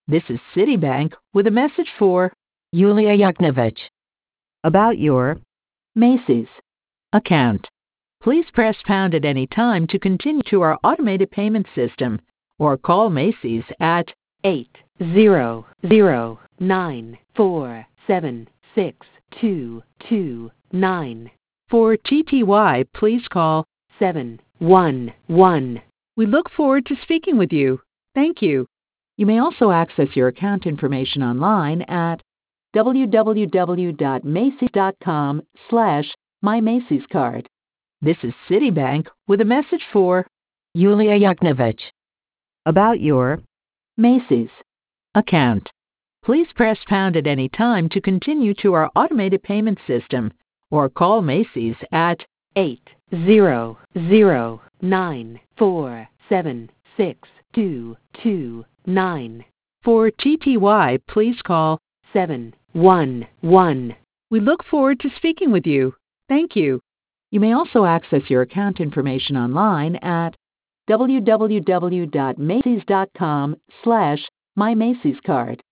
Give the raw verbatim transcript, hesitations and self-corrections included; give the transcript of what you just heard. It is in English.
This is Citibank with a message for Yulia Yuknovich. About your Macy's account. Please press pound at any time to continue to our automated payment system or call Macy's at eight zero zero nine four seven six two two nine. For T T Y, please call seven one one. We look forward to speaking with you. Thank you. You may also access your account information online at www.macys.com slash mymacy'scard. This is Citibank with a message for Yulia Yuknovich. About your Macy's account. Please press pound at any time to continue to our automated payment system or call Macy's at eight zero zero nine four seven six two two nine. For T T Y, please call seven one one. We look forward to speaking with you. Thank you. You may also access your account information online at www.macys.com slash mymacy'scard.